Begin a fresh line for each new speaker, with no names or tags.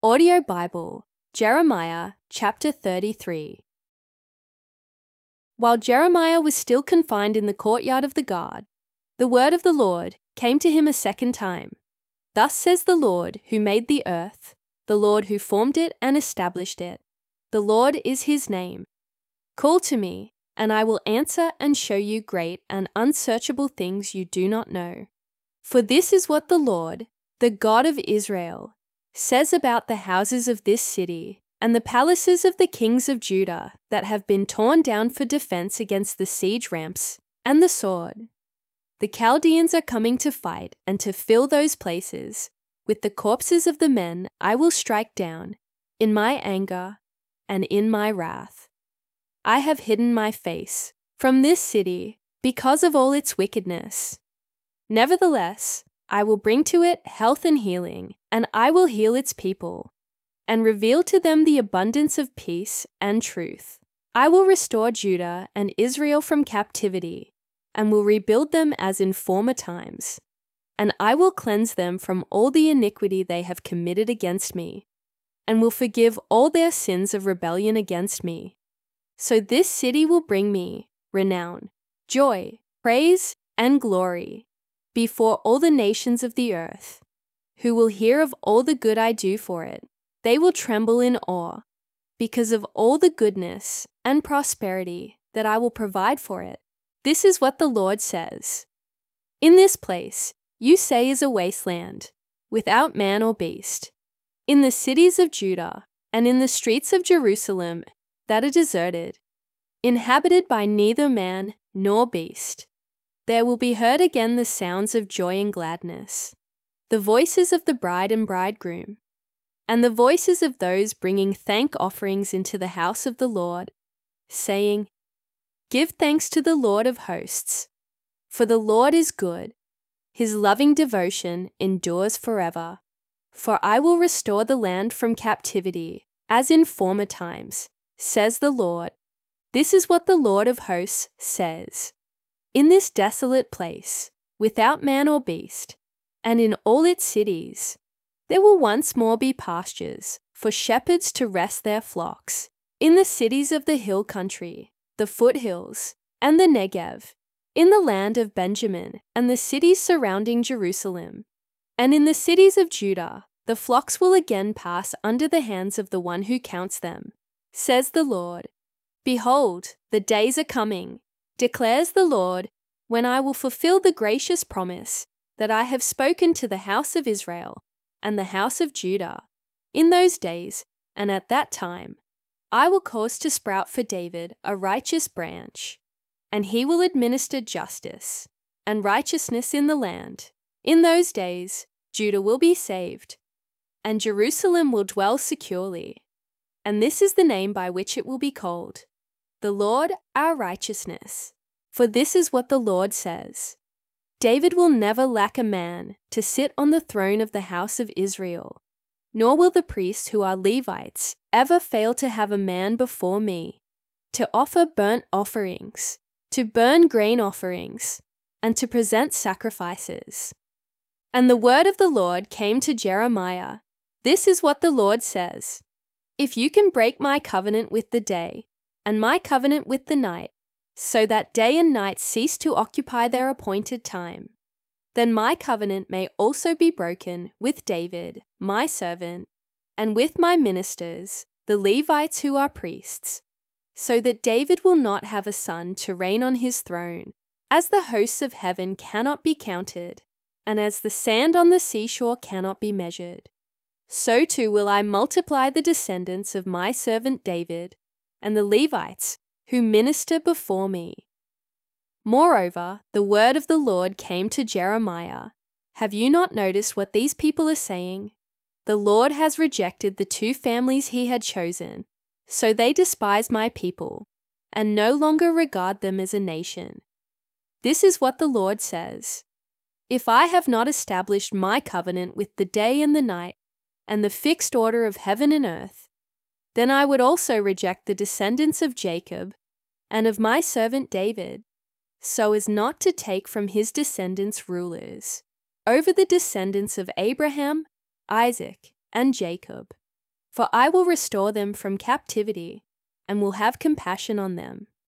Audio Bible, Jeremiah chapter 33. While Jeremiah was still confined in the courtyard of the guard, the word of the Lord came to him a second time. Thus says the Lord who made the earth, the Lord who formed it and established it. The Lord is his name. Call to me, and I will answer and show you great and unsearchable things you do not know. For this is what the Lord, the God of Israel, says about the houses of this city and the palaces of the kings of Judah that have been torn down for defense against the siege ramps and the sword. The Chaldeans are coming to fight and to fill those places. With the corpses of the men I will strike down, in my anger and in my wrath. I have hidden my face from this city because of all its wickedness. Nevertheless, I will bring to it health and healing, and I will heal its people, and reveal to them the abundance of peace and truth. I will restore Judah and Israel from captivity, and will rebuild them as in former times. And I will cleanse them from all the iniquity they have committed against me, and will forgive all their sins of rebellion against me. So this city will bring me renown, joy, praise, and glory before all the nations of the earth, who will hear of all the good I do for it. They will tremble in awe because of all the goodness and prosperity that I will provide for it. This is what the Lord says. In this place you say is a wasteland, without man or beast. In the cities of Judah and in the streets of Jerusalem that are deserted, inhabited by neither man nor beast, there will be heard again the sounds of joy and gladness, the voices of the bride and bridegroom, and the voices of those bringing thank offerings into the house of the Lord, saying, Give thanks to the Lord of hosts, for the Lord is good. His loving devotion endures forever. For I will restore the land from captivity, as in former times, says the Lord. This is what the Lord of hosts says. In this desolate place, without man or beast, and in all its cities, there will once more be pastures for shepherds to rest their flocks. In the cities of the hill country, the foothills, and the Negev, in the land of Benjamin and the cities surrounding Jerusalem, and in the cities of Judah, the flocks will again pass under the hands of the one who counts them, says the Lord. Behold, the days are coming, declares the Lord, when I will fulfill the gracious promise that I have spoken to the house of Israel and the house of Judah. In those days and at that time, I will cause to sprout for David a righteous branch, and he will administer justice and righteousness in the land. In those days, Judah will be saved, and Jerusalem will dwell securely. And this is the name by which it will be called, the Lord our righteousness. For this is what the Lord says. David will never lack a man to sit on the throne of the house of Israel, nor will the priests who are Levites ever fail to have a man before me, to offer burnt offerings, to burn grain offerings, and to present sacrifices. And the word of the Lord came to Jeremiah. This is what the Lord says. If you can break my covenant with the day, and my covenant with the night, so that day and night cease to occupy their appointed time, then my covenant may also be broken with David, my servant, and with my ministers, the Levites who are priests, so that David will not have a son to reign on his throne, as the hosts of heaven cannot be counted, and as the sand on the seashore cannot be measured. So too will I multiply the descendants of my servant David, and the Levites who minister before me. Moreover, the word of the Lord came to Jeremiah. Have you not noticed what these people are saying? The Lord has rejected the two families he had chosen, so they despise my people, and no longer regard them as a nation. This is what the Lord says. If I have not established my covenant with the day and the night, and the fixed order of heaven and earth, then I would also reject the descendants of Jacob and of my servant David, so as not to take from his descendants rulers over the descendants of Abraham, Isaac, and Jacob. For I will restore them from captivity, and will have compassion on them.